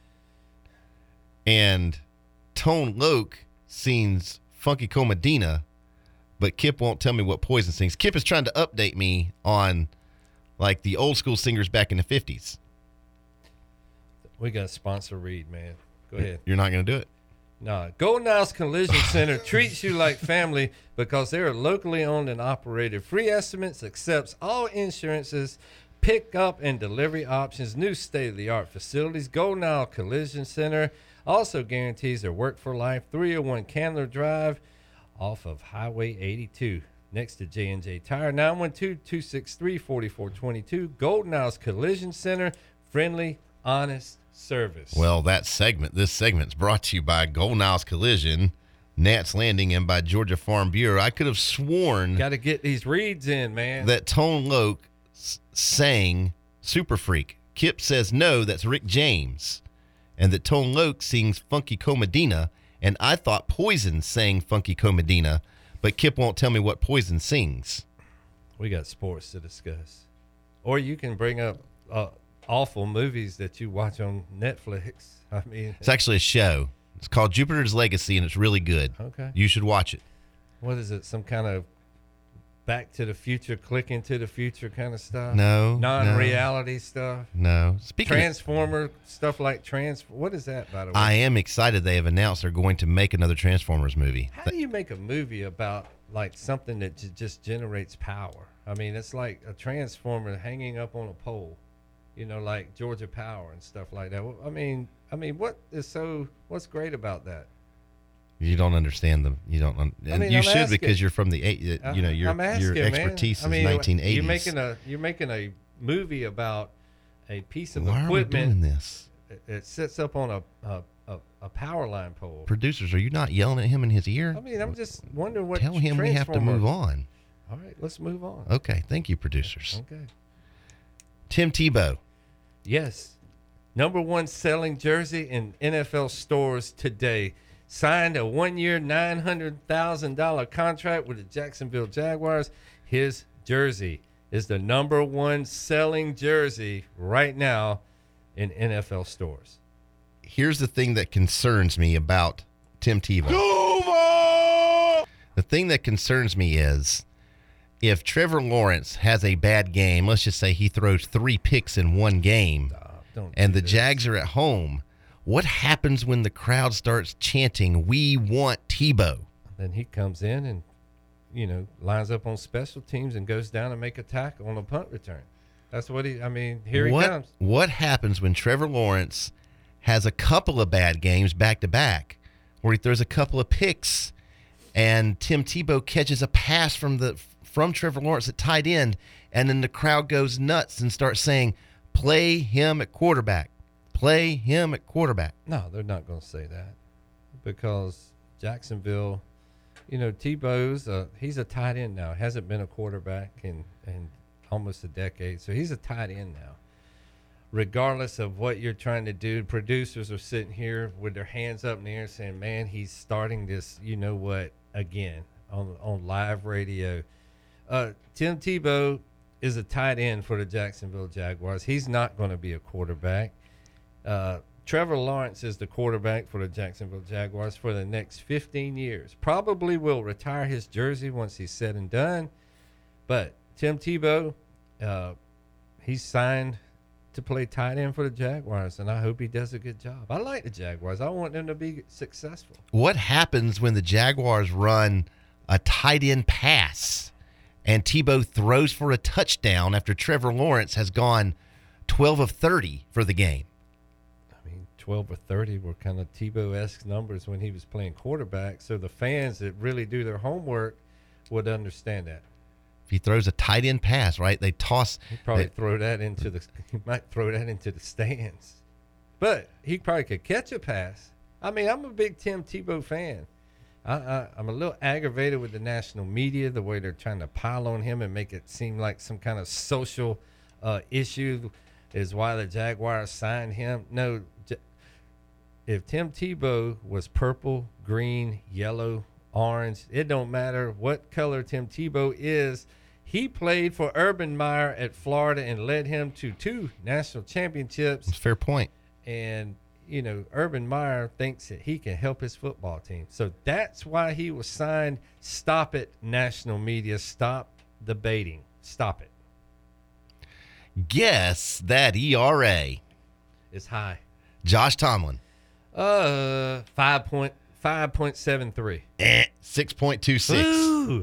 and Tone Loc sings Funky Comedina, but Kip won't tell me what Poison sings. Kip is trying to update me on like the old school singers back in the fifties. We got a sponsor read, man. Go ahead. You're not going to do it? No. Golden Isles Collision Center treats you like family because they are locally owned and operated. Free estimates, accepts all insurances, pick-up and delivery options, new state-of-the-art facilities. Golden Isles Collision Center also guarantees their work for life. three oh one Candler Drive off of Highway eighty-two. Next to J and J Tire, nine one two, two six three, four four two two. Golden Isles Collision Center, friendly, honest service. Well, that segment, this segment's brought to you by Golden Isles Collision, Nats Landing, and by Georgia Farm Bureau. I could have sworn got to get these reads in, man. that Tone Loc s- sang Super Freak. Kip says no, that's Rick James, and that Tone Loc sings Funky Comedina, and I thought Poison sang Funky Comedina. But Kip won't tell me what Poison sings. We got sports to discuss. Or you can bring up uh, awful movies that you watch on Netflix. I mean, It's actually a show. It's called Jupiter's Legacy, and it's really good. Okay. You should watch it. What is it? Some kind of Back to the Future, Click into the Future kind of stuff? No, Non-reality no. stuff? No. Speaking of- Transformer, stuff like Trans. What is that, by the way? I am excited they have announced they're going to make another Transformers movie. How do you make a movie about like something that j- just generates power? I mean, it's like a transformer hanging up on a pole, you know, like Georgia Power and stuff like that. Well, I mean, I mean, what is so? What's great about that? You don't understand them. You don't. Un- and I mean, you I'm should asking. because you're from the eight. You know, your I'm asking, your expertise man. I is mean, nineteen eighties. You're making a you're making a movie about a piece of Why are we equipment. doing this? It, it sits up on a a, a a power line pole. Producers, are you not yelling at him in his ear? I mean, I'm just wondering what. Tell him we have to Transformer- move on. All right, let's move on. Okay, thank you, producers. Okay. Tim Tebow. Yes. Number one selling jersey in N F L stores today. Signed a one-year, nine hundred thousand dollars contract with the Jacksonville Jaguars. His jersey is the number one selling jersey right now in N F L stores. Here's the thing that concerns me about Tim Tebow. The thing that concerns me is if Trevor Lawrence has a bad game, let's just say he throws three picks in one game, don't and do the this. Jags are at home, what happens when the crowd starts chanting, "We want Tebow"? Then he comes in and, you know, lines up on special teams and goes down and make a tackle on a punt return. That's what he, I mean, here what, he comes. What happens when Trevor Lawrence has a couple of bad games back to back where he throws a couple of picks and Tim Tebow catches a pass from the from Trevor Lawrence at tight end, and then the crowd goes nuts and starts saying, "Play him at quarterback. Play him at quarterback." No, they're not going to say that because Jacksonville, you know, Tebow's, uh, he's a tight end now. Hasn't been a quarterback in, in almost a decade, so he's a tight end now. regardless of what you're trying to do, producers are sitting here with their hands up in the air saying, man, he's starting this, you know what, again, on on live radio. Uh, Tim Tebow is a tight end for the Jacksonville Jaguars. He's not going to be a quarterback. Uh, Trevor Lawrence is the quarterback for the Jacksonville Jaguars for the next fifteen years. Probably will retire his jersey once he's said and done. But Tim Tebow, uh, he's signed to play tight end for the Jaguars, and I hope he does a good job. I like the Jaguars. I want them to be successful. What happens when the Jaguars run a tight end pass and Tebow throws for a touchdown after Trevor Lawrence has gone twelve of thirty for the game? twelve or thirty were kind of Tebow-esque numbers when he was playing quarterback, so the fans that really do their homework would understand that. If he throws a tight end pass, right, they toss. He'd probably they, throw that into the. He might throw that into the stands, but he probably could catch a pass. I mean, I'm a big Tim Tebow fan. I, I, I'm a little aggravated with the national media, the way they're trying to pile on him and make it seem like some kind of social uh, issue is why the Jaguars signed him. No. If Tim Tebow was purple, green, yellow, orange, it don't matter what color Tim Tebow is. He played for Urban Meyer at Florida and led him to two national championships. That's a fair point. And, you know, Urban Meyer thinks that he can help his football team. So that's why he was signed. Stop it, national media. Stop the baiting. Stop it. Guess that E R A. It's high. Josh Tomlin. Uh, five point five point seven three. Eh, six point two six. Ooh.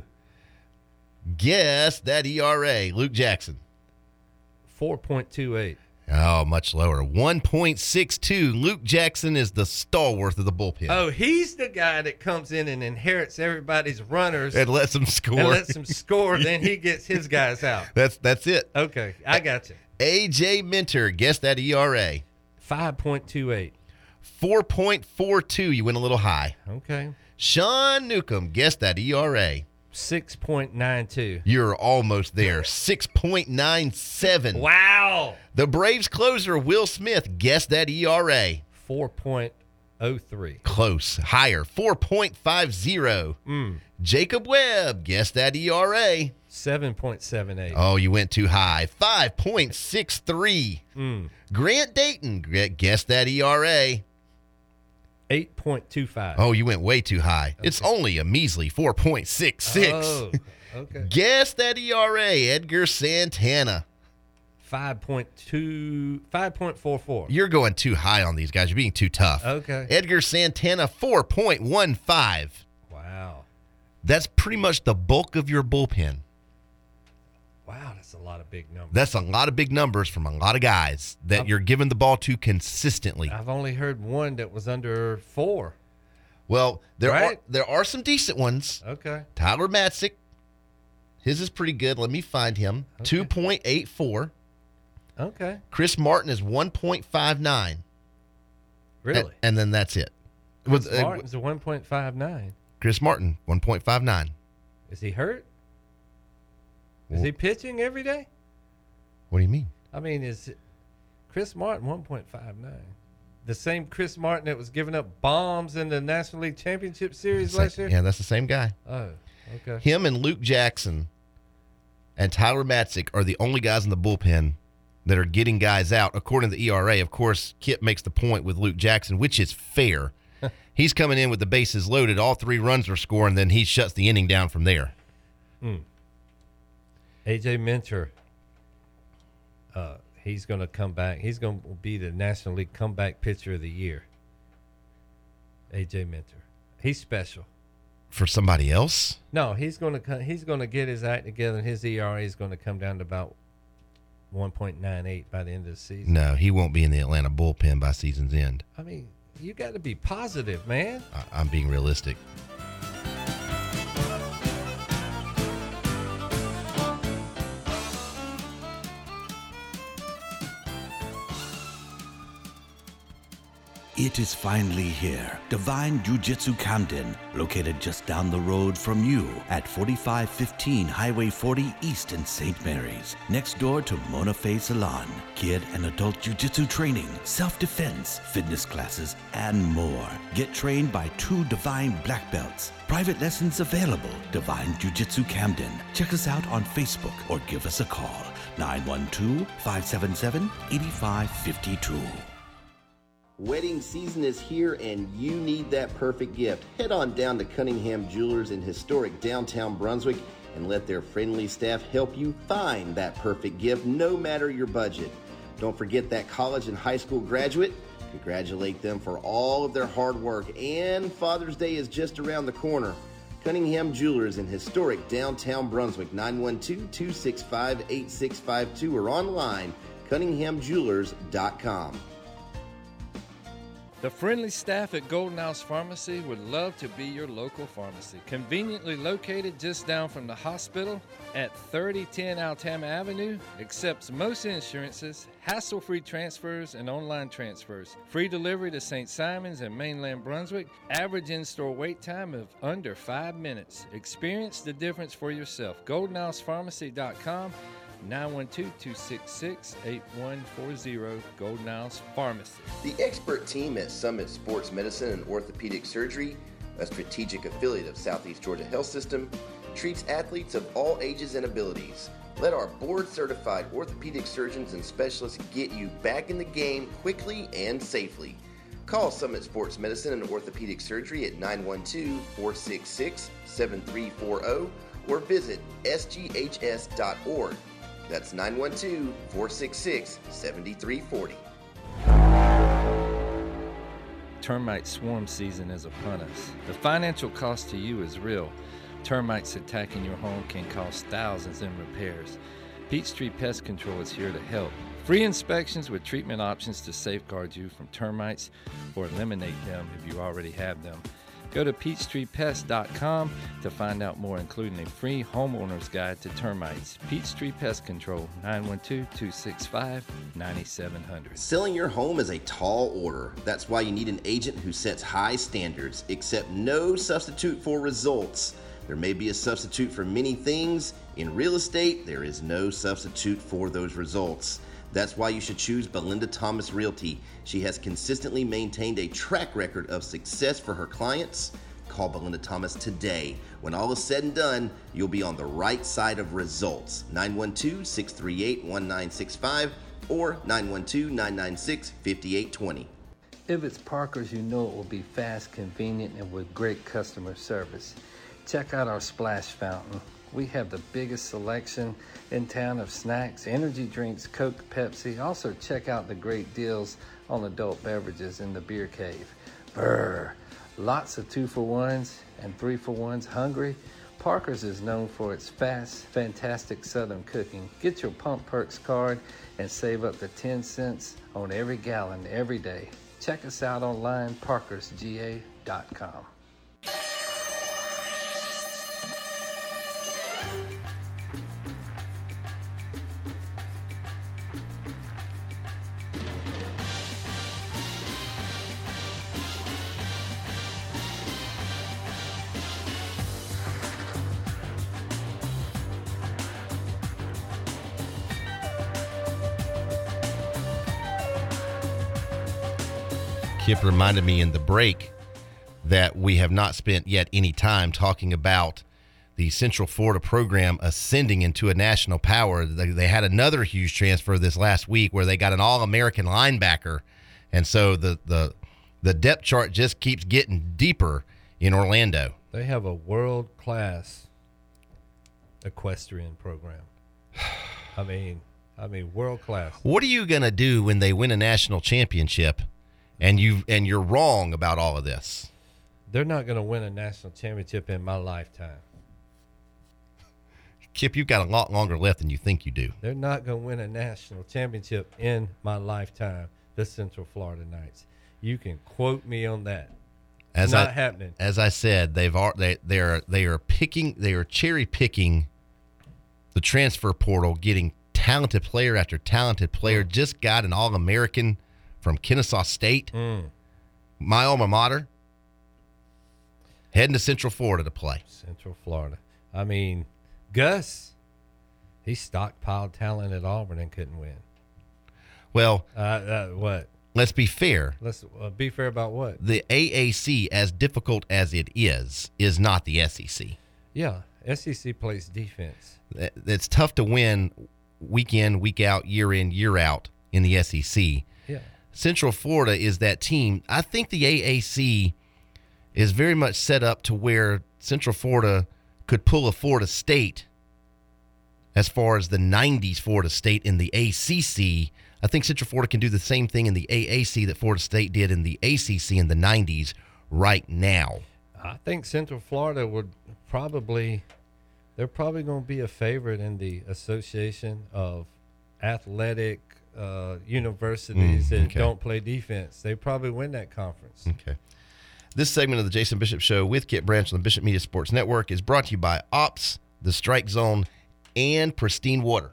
Guess that E R A. Luke Jackson. Four point two eight. Oh, much lower. One point six two. Luke Jackson is the stalwart of the bullpen. Oh, he's the guy that comes in and inherits everybody's runners and lets them score. And lets them score. Then he gets his guys out. That's that's it. Okay, I got you. A J Minter. Guess that E R A. Five point two eight. four point four two. You went a little high. Okay. Sean Newcomb, guess that E R A. six point nine two. You're almost there. six point nine seven. Wow. The Braves closer, Will Smith, guess that E R A. four point oh three. Close. Higher. four point five zero. Mm. Jacob Webb, guess that E R A. seven point seven eight. Oh, you went too high. five point six three. Mm. Grant Dayton, guess that E R A. eight point two five. Oh, you went way too high. Okay. It's only a measly four point six six. Oh, okay. Guess that E R A, Edgar Santana. five point two, five point four four. You're going too high on these guys. You're being too tough. Okay. Edgar Santana, four point one five. Wow. That's pretty much the bulk of your bullpen. Wow, that's a lot of big numbers. That's a lot of big numbers from a lot of guys that I'm, you're giving the ball to consistently. I've only heard one that was under four. Well, there right? are there are some decent ones. Okay. Tyler Matzik, his is pretty good. Let me find him. Okay. two point eight four. Okay. Chris Martin is one point five nine. Really? And, and then that's it. Chris With, Martin's uh, a one point five nine. Chris Martin, one point five nine. Is he hurt? Is he pitching every day? What do you mean? I mean, is Chris Martin one point five nine the same Chris Martin that was giving up bombs in the National League Championship Series same, last year? Yeah, that's the same guy. Oh, okay. Him and Luke Jackson and Tyler Matzik are the only guys in the bullpen that are getting guys out, according to the E R A. Of course, Kip makes the point with Luke Jackson, which is fair. He's coming in with the bases loaded. All three runs are scoring, then he shuts the inning down from there. Hmm. A J Minter, uh, he's going to come back. He's going to be the National League Comeback Pitcher of the Year. A J Minter, he's special. For somebody else? No, he's going to he's going to get his act together, and his E R A is going to come down to about one point nine eight by the end of the season. No, he won't be in the Atlanta bullpen by season's end. I mean, you got to be positive, man. I, I'm being realistic. It is finally here. Divine Jiu-Jitsu Camden, located just down the road from you at forty-five fifteen Highway forty East in Saint Mary's, next door to Mona Fay Salon. Kid and adult jiu-jitsu training, self-defense, fitness classes, and more. Get trained by two Divine black belts. Private lessons available. Divine Jiu-Jitsu Camden. Check us out on Facebook or give us a call. nine one two, five seven seven, eight five five two. Wedding season is here and you need that perfect gift. Head on down to Cunningham Jewelers in historic downtown Brunswick and let their friendly staff help you find that perfect gift no matter your budget. Don't forget that college and high school graduate. Congratulate them for all of their hard work, and Father's Day is just around the corner. Cunningham Jewelers in historic downtown Brunswick, nine one two, two six five, eight six five two, or online, cunningham jewelers dot com. The friendly staff at Golden House Pharmacy would love to be your local pharmacy. Conveniently located just down from the hospital at thirty ten Altama Avenue, accepts most insurances, hassle-free transfers, and online transfers. Free delivery to Saint Simons and mainland Brunswick. Average in-store wait time of under five minutes. Experience the difference for yourself. golden house pharmacy dot com. nine one two, two six six, eight one four zero, Golden House Pharmacy. The expert team at Summit Sports Medicine and Orthopedic Surgery, a strategic affiliate of Southeast Georgia Health System, treats athletes of all ages and abilities. Let our board-certified orthopedic surgeons and specialists get you back in the game quickly and safely. Call Summit Sports Medicine and Orthopedic Surgery at nine one two, four six six, seven three four zero or visit s g h s dot org. That's nine one two, four six six, seven three four zero. Termite swarm season is upon us. The financial cost to you is real. Termites attacking your home can cost thousands in repairs. Peachtree Pest Control is here to help. Free inspections with treatment options to safeguard you from termites or eliminate them if you already have them. Go to peachtree pest dot com to find out more, including a free homeowner's guide to termites. Peachtree Pest Control, nine one two, two six five, nine seven zero zero. Selling your home is a tall order. That's why you need an agent who sets high standards. Accept no substitute for results. There may be a substitute for many things. In real estate, there is no substitute for those results. That's why you should choose Belinda Thomas Realty. She has consistently maintained a track record of success for her clients. Call Belinda Thomas today. When all is said and done, you'll be on the right side of results. nine one two, six three eight, one nine six five or nine one two, nine nine six, five eight two zero. If it's Parker's, you know it will be fast, convenient, and with great customer service. Check out our splash fountain. We have the biggest selection in town of snacks, energy drinks, Coke, Pepsi. Also, check out the great deals on adult beverages in the beer cave. Brr, lots of two-for-ones and three-for-ones. Hungry? Parker's is known for its fast, fantastic Southern cooking. Get your Pump Perks card and save up to ten cents on every gallon every day. Check us out online, parkers g a dot com. Kip reminded me in the break that we have not spent yet any time talking about the Central Florida program ascending into a national power. They, they had another huge transfer this last week where they got an All-American linebacker, and so the the the depth chart just keeps getting deeper in Orlando. They have a world-class equestrian program. I mean, I mean, world-class. What are you gonna do when they win a national championship? And you and you're wrong about all of this. They're not going to win a national championship in my lifetime. Kip, you've got a lot longer left than you think you do. They're not going to win a national championship in my lifetime, the Central Florida Knights. You can quote me on that. As not I, happening. As I said, they've they they are they are picking they are cherry picking the transfer portal, getting talented player after talented player. Just got an All-American from Kennesaw State. Mm. my alma mater, heading to Central Florida to play. Central Florida. I mean, Gus, he stockpiled talent at Auburn and couldn't win. Well, uh, uh, what? Let's be fair. Let's uh, be fair about what? The A A C, as difficult as it is, is not the S E C. Yeah, S E C plays defense. It's tough to win week in, week out, year in, year out in the S E C. Yeah. Central Florida is that team. I think the A A C is very much set up to where Central Florida could pull a Florida State as far as the nineties Florida State in the A C C. I think Central Florida can do the same thing in the A A C that Florida State did in the A C C in the nineties right now. I think Central Florida would probably, they're probably going to be a favorite in the Association of Athletic uh, Universities Mm, that okay. don't play defense. They probably win that conference. Okay. This segment of the Jason Bishop Show with Kit Branch on the Bishop Media Sports Network is brought to you by Ops, the Strike Zone, and Pristine Water.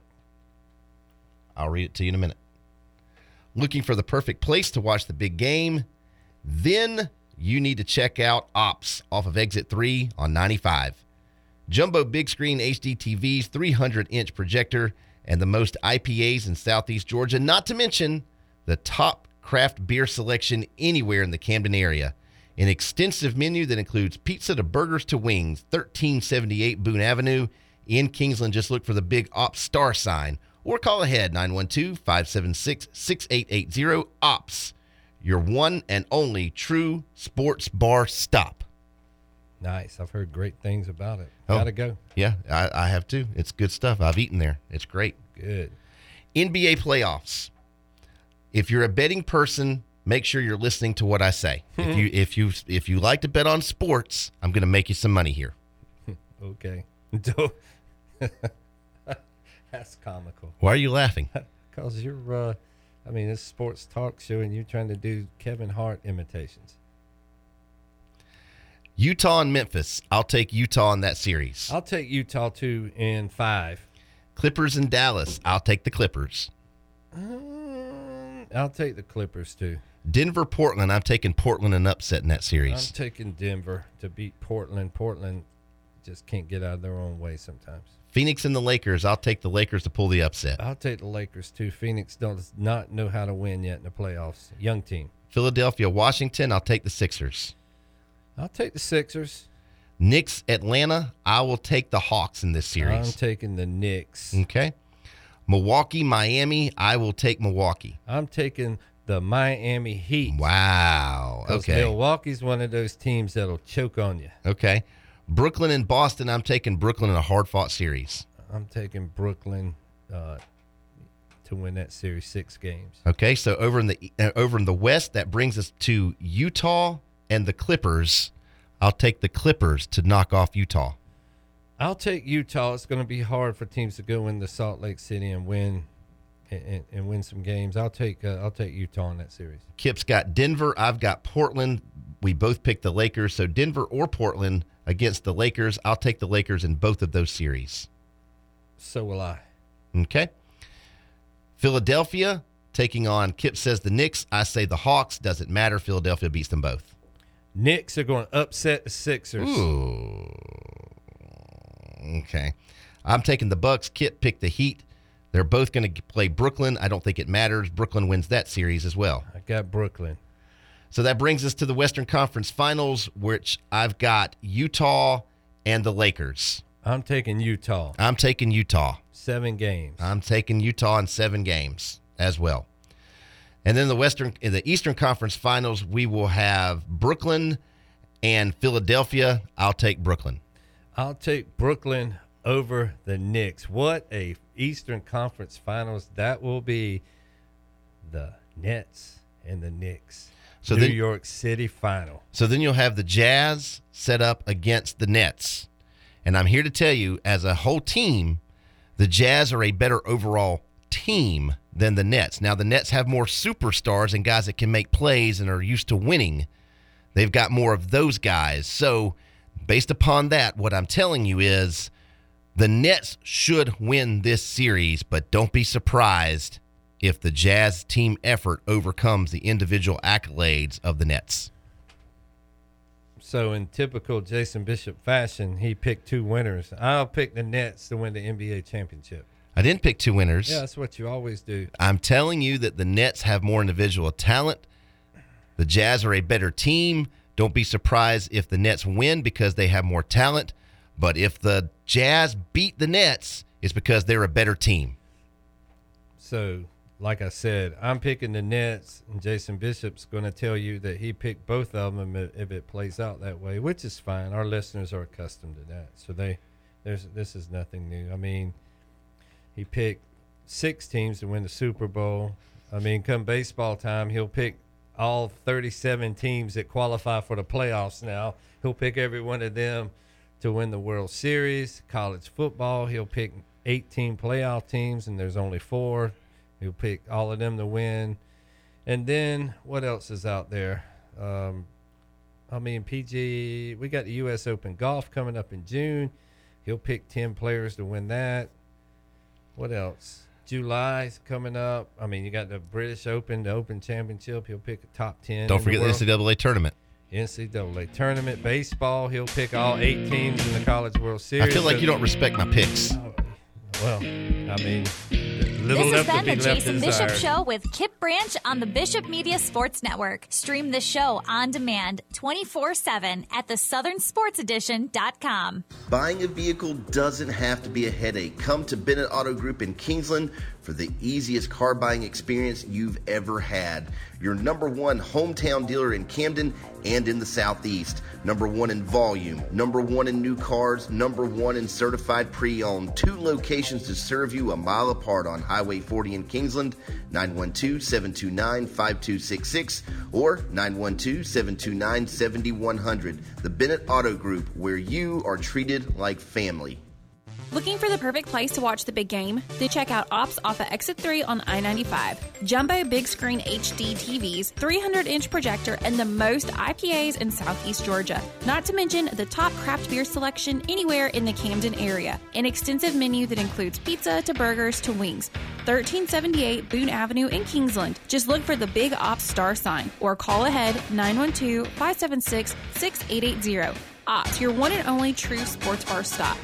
I'll read it to you in a minute. Looking for the perfect place to watch the big game? Then you need to check out Ops off of Exit three on ninety-five. Jumbo big screen H D T Vs, three hundred inch projector, and the most I P As in Southeast Georgia, not to mention the top craft beer selection anywhere in the Camden area. An extensive menu that includes pizza to burgers to wings, thirteen seventy-eight Boone Avenue in Kingsland. Just look for the big Ops star sign or call ahead nine one two, five seven six, six eight eight zero. Ops, your one and only true sports bar stop. Nice. I've heard great things about it. Oh, Gotta go. Yeah, I, I have too. It's good stuff. I've eaten there. It's great. Good. N B A playoffs. If you're a betting person, make sure you're listening to what I say. if you if you if you like to bet on sports, I'm going to make you some money here. Okay. That's comical. Why are you laughing? Because you're, uh, I mean, it's a sports talk show and you're trying to do Kevin Hart imitations. Utah and Memphis. I'll take Utah in that series. I'll take Utah two in five. Clippers and Dallas. I'll take the Clippers. Um, I'll take the Clippers too. Denver, Portland. I'm taking Portland and upset in that series. I'm taking Denver to beat Portland. Portland just can't get out of their own way sometimes. Phoenix and the Lakers. I'll take the Lakers to pull the upset. I'll take the Lakers too. Phoenix does not know how to win yet in the playoffs. Young team. Philadelphia, Washington. I'll take the Sixers. I'll take the Sixers. Knicks, Atlanta. I will take the Hawks in this series. I'm taking the Knicks. Okay. Milwaukee, Miami. I will take Milwaukee. I'm taking the Miami Heat. Wow. 'Cause Okay. Milwaukee's one of those teams that'll choke on you. Okay. Brooklyn and Boston. I'm taking Brooklyn in a hard-fought series. I'm taking Brooklyn uh, to win that series six games. Okay. So over in the uh, over in the West, that brings us to Utah and the Clippers. I'll take the Clippers to knock off Utah. I'll take Utah. It's going to be hard for teams to go into Salt Lake City and win and, and win some games. I'll take uh, I'll take Utah in that series. Kip's got Denver. I've got Portland. We both picked the Lakers. So Denver or Portland against the Lakers. I'll take the Lakers in both of those series. So will I. Okay. Philadelphia taking on, Kip says the Knicks. I say the Hawks. Doesn't matter. Philadelphia beats them both. Knicks are going to upset the Sixers. Ooh. Okay. I'm taking the Bucks. Kip picked the Heat. They're both going to play Brooklyn. I don't think it matters. Brooklyn wins that series as well. I got Brooklyn. So that brings us to the Western Conference Finals, which I've got Utah and the Lakers. I'm taking Utah. I'm taking Utah. Seven games. I'm taking Utah in seven games as well. And then the Western, in the Eastern Conference Finals, we will have Brooklyn and Philadelphia. I'll take Brooklyn. I'll take Brooklyn over the Knicks. What a Eastern Conference Finals that will be. The Nets and the Knicks. So New then, York City final. So then you'll have the Jazz set up against the Nets. And I'm here to tell you, as a whole team, the Jazz are a better overall team than the Nets. Now, the Nets have more superstars and guys that can make plays and are used to winning. They've got more of those guys. So, based upon that, what I'm telling you is the Nets should win this series, but don't be surprised if the Jazz team effort overcomes the individual accolades of the Nets. So in typical Jason Bishop fashion, he picked two winners. I'll pick the Nets to win the N B A championship. I didn't pick two winners. Yeah, that's what you always do. I'm telling you that the Nets have more individual talent. The Jazz are a better team. Don't be surprised if the Nets win because they have more talent. But if the Jazz beat the Nets, it's because they're a better team. So, like I said, I'm picking the Nets, and Jason Bishop's going to tell you that he picked both of them if it plays out that way, which is fine. Our listeners are accustomed to that. So they, there's this is nothing new. I mean, he picked six teams to win the Super Bowl. I mean, come baseball time, he'll pick all thirty-seven teams that qualify for the playoffs now. He'll pick every one of them to win the World Series. College football, he'll pick eighteen playoff teams, and there's only four. He'll pick all of them to win. And then what else is out there? Um, I mean, P G, we got the U S Open Golf coming up in June. He'll pick ten players to win that. What else? July's coming up. I mean, you got the British Open, the Open Championship. He'll pick a top ten. Don't forget the N C double A tournament. N C double A tournament. Baseball, he'll pick all eight teams in the College World Series. I feel like you don't respect my picks. Well, I mean, little This has left to been be the left Jason Bishop desired. Show with Kip Branch on the Bishop Media Sports Network. Stream the show on demand twenty-four seven at the southern sports edition dot com. Buying a vehicle doesn't have to be a headache. Come to Bennett Auto Group in Kingsland for the easiest car buying experience you've ever had. Your number one hometown dealer in Camden and in the Southeast. Number one in volume, number one in new cars, number one in certified pre-owned. Two locations to serve you a mile apart on Highway forty in Kingsland, nine one two, seven two nine, five two six six or nine one two, seven two nine, seven one zero zero. The Bennett Auto Group, where you are treated like family. Looking for the perfect place to watch the big game? Then check out Ops off of Exit three on I ninety-five. Jumbo big screen H D T Vs, three hundred inch projector, and the most I P As in Southeast Georgia. Not to mention the top craft beer selection anywhere in the Camden area. An extensive menu that includes pizza to burgers to wings. thirteen seventy-eight Boone Avenue in Kingsland. Just look for the Big Ops star sign or call ahead nine one two, five seven six, six eight eight zero. Ops, your one and only true sports bar stop.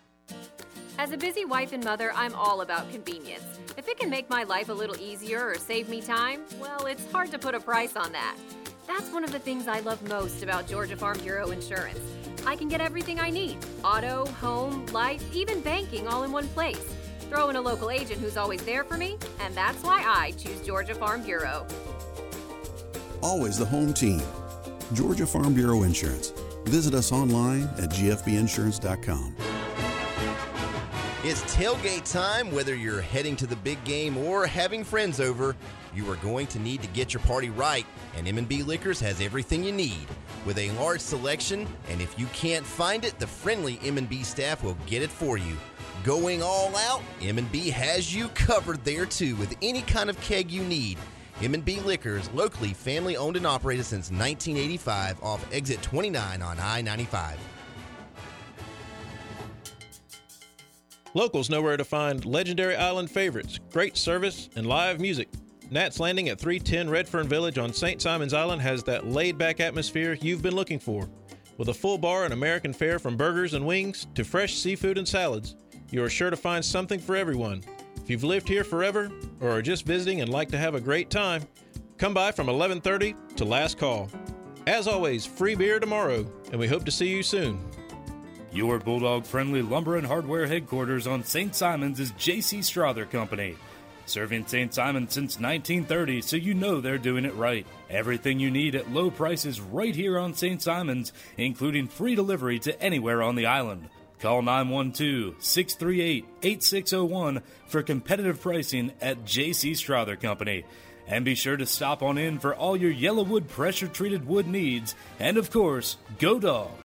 As a busy wife and mother, I'm all about convenience. If it can make my life a little easier or save me time, well, it's hard to put a price on that. That's one of the things I love most about Georgia Farm Bureau Insurance. I can get everything I need: auto, home, life, even banking all in one place. Throw in a local agent who's always there for me, and that's why I choose Georgia Farm Bureau. Always the home team. Georgia Farm Bureau Insurance. Visit us online at G F B insurance dot com. It's tailgate time. Whether you're heading to the big game or having friends over, you are going to need to get your party right, and M and B Liquors has everything you need. With a large selection, and if you can't find it, the friendly M and B staff will get it for you. Going all out, M and B has you covered there too with any kind of keg you need. M and B Liquors, locally family owned and operated since nineteen eighty-five off exit twenty-nine on I ninety-five. Locals know where to find legendary island favorites, great service, and live music. Nat's Landing at three ten Redfern Village on Saint Simons Island has that laid-back atmosphere you've been looking for. With a full bar and American fare from burgers and wings to fresh seafood and salads, you are sure to find something for everyone. If you've lived here forever or are just visiting and like to have a great time, come by from eleven thirty to last call. As always, free beer tomorrow, and we hope to see you soon. Your Bulldog-friendly lumber and hardware headquarters on Saint Simons is J C Strother Company. Serving Saint Simons since nineteen thirty, so you know they're doing it right. Everything you need at low prices right here on Saint Simons, including free delivery to anywhere on the island. Call nine one two, six three eight, eight six zero one for competitive pricing at J C Strother Company. And be sure to stop on in for all your Yellowwood pressure-treated wood needs. And of course, go Dog!